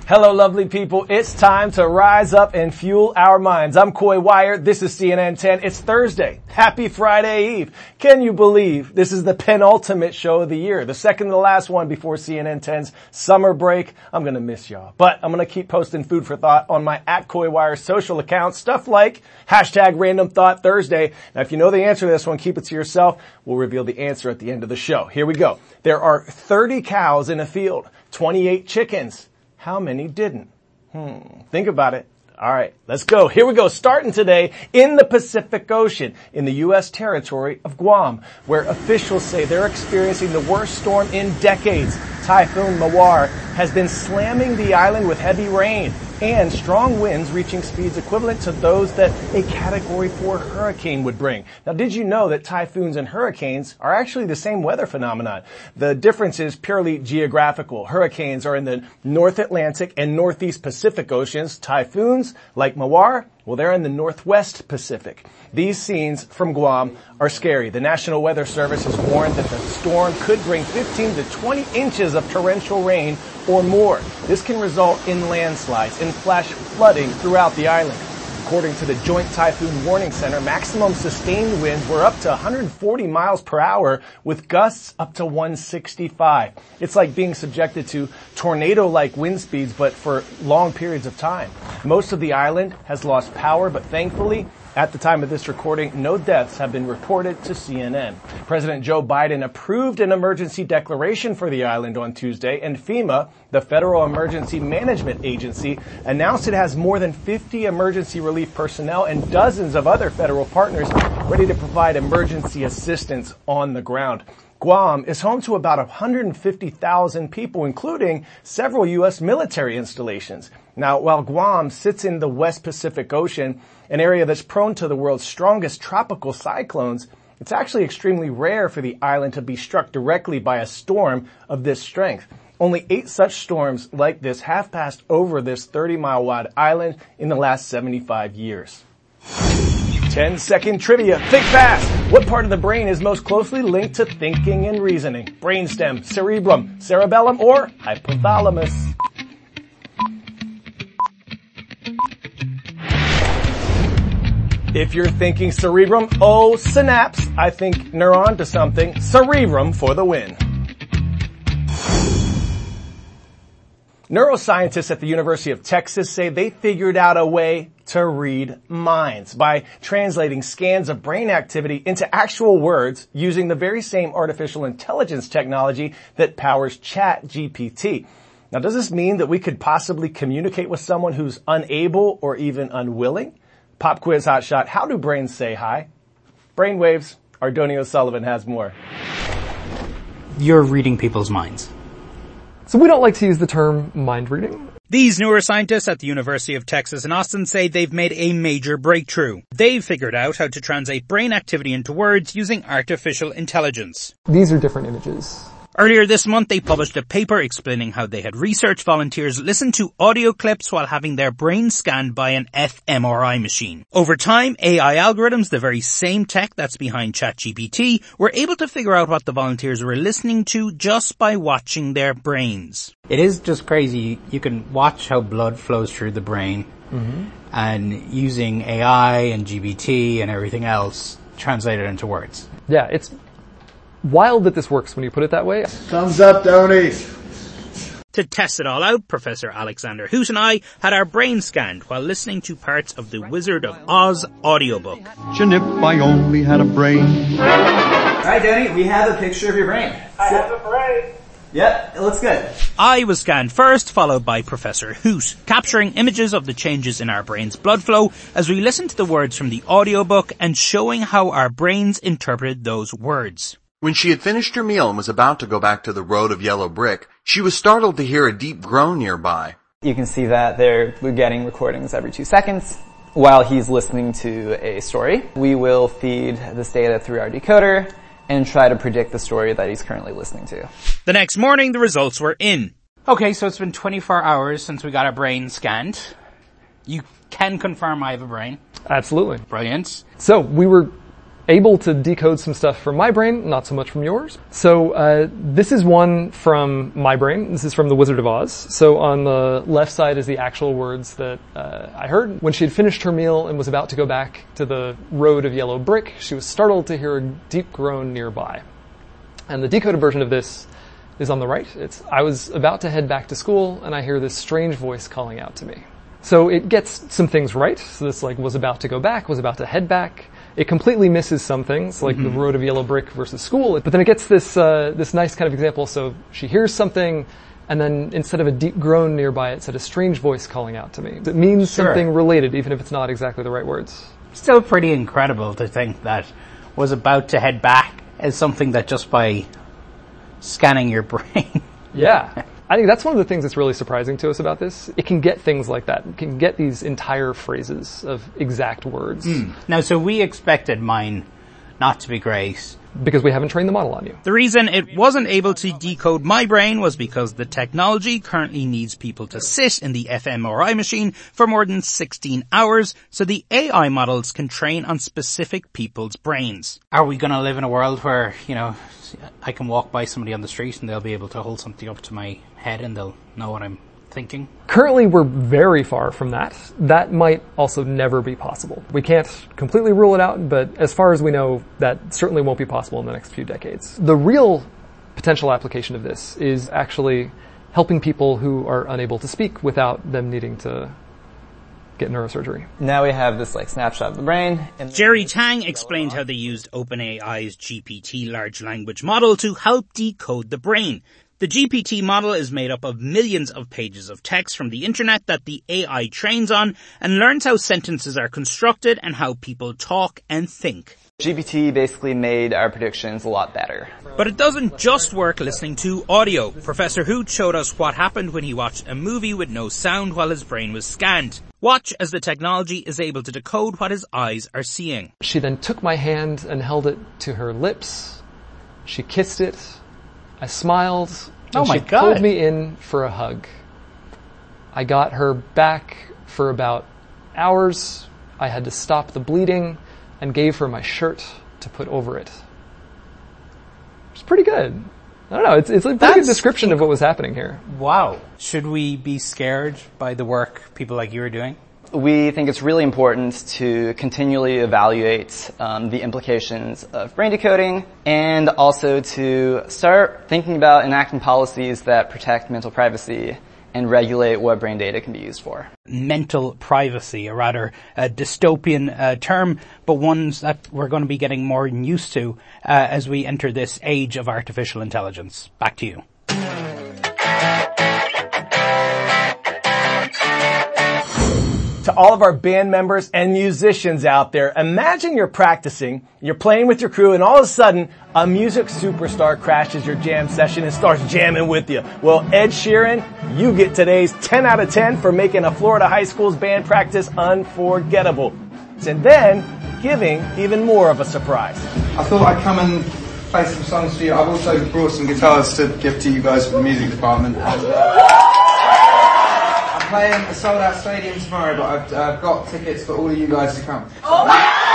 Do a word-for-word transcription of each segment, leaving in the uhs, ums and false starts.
Hello, lovely people. It's time to rise up and fuel our minds. I'm Coy Wire. This is C N N ten. It's Thursday. Happy Friday Eve. Can you believe this is the penultimate show of the year, the second to last one before C N N ten's summer break? I'm going to miss y'all, but I'm going to keep posting food for thought on my at Coy Wire social accounts, stuff like hashtag Random Thought Thursday. Now, if you know the answer to this one, keep it to yourself. We'll reveal the answer at the end of the show. Here we go. There are thirty cows in a field, twenty-eight chickens. How many didn't? Hmm. Think about it. All right, let's go. Here we go. Starting today in the Pacific Ocean, in the U S territory of Guam, where officials say they're experiencing the worst storm in decades. Typhoon Mawar has been slamming the island with heavy rain and strong winds reaching speeds equivalent to those that a Category four hurricane would bring. Now, did you know that typhoons and hurricanes are actually the same weather phenomenon? The difference is purely geographical. Hurricanes are in the North Atlantic and Northeast Pacific Oceans. Typhoons, like Mawar, well, they're in the Northwest Pacific. These scenes from Guam are scary. The National Weather Service has warned that the storm could bring fifteen to twenty inches of torrential rain or more. This can result in landslides and flash flooding throughout the island. According to the Joint Typhoon Warning Center, maximum sustained winds were up to one hundred forty miles per hour with gusts up to one hundred sixty-five. It's like being subjected to tornado-like wind speeds, but for long periods of time. Most of the island has lost power, but thankfully, at the time of this recording, no deaths have been reported to C N N. President Joe Biden approved an emergency declaration for the island on Tuesday, and FEMA, the Federal Emergency Management Agency, announced it has more than fifty emergency relief personnel and dozens of other federal partners ready to provide emergency assistance on the ground. Guam is home to about one hundred fifty thousand people, including several U S military installations. Now, while Guam sits in the West Pacific Ocean, an area that's prone to the world's strongest tropical cyclones, it's actually extremely rare for the island to be struck directly by a storm of this strength. Only eight such storms like this have passed over this thirty mile wide island in the last seventy-five years. ten second trivia. Think fast. What part of the brain is most closely linked to thinking and reasoning? Brainstem, cerebrum, cerebellum, or hypothalamus? If you're thinking cerebrum, oh, synapse. I think neuron to something. Cerebrum for the win. Neuroscientists at the University of Texas say they figured out a way to read minds by translating scans of brain activity into actual words using the very same artificial intelligence technology that powers ChatGPT. Now, does this mean that we could possibly communicate with someone who's unable or even unwilling? Pop quiz hotshot. How do brains say hi? Brainwaves. Ardonio Sullivan has more. You're reading people's minds. So we don't like to use the term mind reading. These neuroscientists at the University of Texas in Austin say they've made a major breakthrough. They've figured out how to translate brain activity into words using artificial intelligence. These are different images. Earlier this month, they published a paper explaining how they had research volunteers listen to audio clips while having their brains scanned by an fMRI machine. Over time, A I algorithms, the very same tech that's behind ChatGPT, were able to figure out what the volunteers were listening to just by watching their brains. It is just crazy. You can watch how blood flows through the brain, mm-hmm. and using A I and G P T and everything else, translate it into words. Yeah, it's wild that this works when you put it that way. Thumbs up, Donies. To test it all out, Professor Alexander Hoot and I had our brains scanned while listening to parts of the Wizard of Oz audiobook. And if I only had a brain. Alright, Danny, we have a picture of your brain. I have a brain. Yep, it looks good. I was scanned first, followed by Professor Hoot, capturing images of the changes in our brain's blood flow as we listened to the words from the audiobook and showing how our brains interpreted those words. When she had finished her meal and was about to go back to the road of yellow brick, she was startled to hear a deep groan nearby. You can see that they're getting recordings every two seconds while he's listening to a story. We will feed this data through our decoder and try to predict the story that he's currently listening to. The next morning, the results were in. Okay, so it's been twenty-four hours since we got our brain scanned. You can confirm I have a brain. Absolutely. Brilliant. So we were able to decode some stuff from my brain, not so much from yours. So uh, this is one from my brain. This is from The Wizard of Oz. So on the left side is the actual words that uh, I heard. When she had finished her meal and was about to go back to the road of yellow brick, she was startled to hear a deep groan nearby. And the decoded version of this is on the right. It's, I was about to head back to school, and I hear this strange voice calling out to me. So it gets some things right. So this like was about to go back, was about to head back. It completely misses some things, like mm-hmm. the road of yellow brick versus school. But then it gets this uh, this nice kind of example. So she hears something, and then instead of a deep groan nearby, it said a strange voice calling out to me. It means sure. something related, even if it's not exactly the right words. Still pretty incredible to think that was about to head back as something that just by scanning your brain. Yeah. I think that's one of the things that's really surprising to us about this. It can get things like that. It can get these entire phrases of exact words. Mm. Now, so we expected mine not to be great. Because we haven't trained the model on you. The reason it wasn't able to decode my brain was because the technology currently needs people to sit in the fMRI machine for more than sixteen hours, so the A I models can train on specific people's brains. Are we going to live in a world where, you know, I can walk by somebody on the street and they'll be able to hold something up to my head and they'll know what I'm thinking? Currently, we're very far from that. That might also never be possible. We can't completely rule it out, but as far as we know, that certainly won't be possible in the next few decades. The real potential application of this is actually helping people who are unable to speak without them needing to get neurosurgery. Now we have this like snapshot of the brain. And Jerry Tang explained how they used OpenAI's G P T large language model to help decode the brain. The G P T model is made up of millions of pages of text from the internet that the A I trains on and learns how sentences are constructed and how people talk and think. G P T basically made our predictions a lot better. But it doesn't just work listening to audio. Professor Hoot showed us what happened when he watched a movie with no sound while his brain was scanned. Watch as the technology is able to decode what his eyes are seeing. She then took my hand and held it to her lips. She kissed it. I smiled, and oh my she God. pulled me in for a hug. I got her back for about hours. I had to stop the bleeding and gave her my shirt to put over it. It's pretty good. I don't know, it's, it's a pretty good description of what was happening here. Wow. Should we be scared by the work people like you are doing? We think it's really important to continually evaluate um, the implications of brain decoding and also to start thinking about enacting policies that protect mental privacy and regulate what brain data can be used for. Mental privacy, a rather uh, dystopian uh, term, but ones that we're going to be getting more used to uh, as we enter this age of artificial intelligence. Back to you. To all of our band members and musicians out there, imagine you're practicing, you're playing with your crew, and all of a sudden, a music superstar crashes your jam session and starts jamming with you. Well, Ed Sheeran, you get today's ten out of ten for making a Florida high school's band practice unforgettable. And then, giving even more of a surprise. I thought I'd come and play some songs for you. I've also brought some guitars to give to you guys from the music department. Playing a sold-out stadium tomorrow, but I've, uh, got tickets for all of you guys to come. Oh.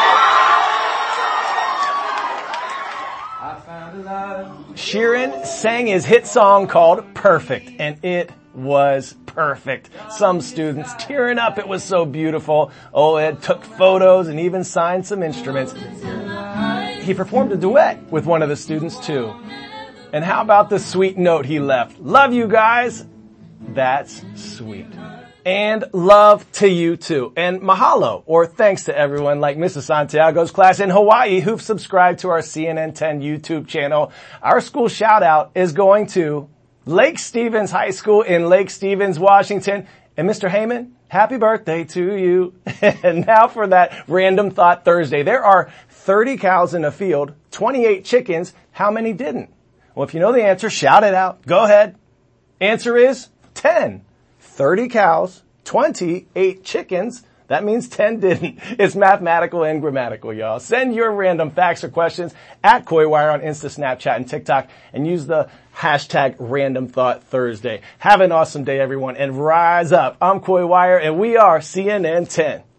I found a love. Sheeran sang his hit song called Perfect, and it was perfect. Some students tearing up, it was so beautiful. Oh, Ed took photos and even signed some instruments. He performed a duet with one of the students too. And how about the sweet note he left? Love you guys. That's sweet. And love to you too. And mahalo, or thanks to everyone like Missus Santiago's class in Hawaii who've subscribed to our C N N ten YouTube channel. Our school shout out is going to Lake Stevens High School in Lake Stevens, Washington. And Mister Heyman, happy birthday to you. And now for that Random Thought Thursday. There are thirty cows in a field, twenty-eight chickens. How many didn't? Well, if you know the answer, shout it out. Go ahead. Answer is ten. thirty cows, twenty-eight chickens. That means ten didn't. It's mathematical and grammatical, y'all. Send your random facts or questions at CoyWire on Insta, Snapchat, and TikTok, and use the hashtag Random Thought Thursday. Have an awesome day, everyone, and rise up. I'm CoyWire, and we are C N N ten.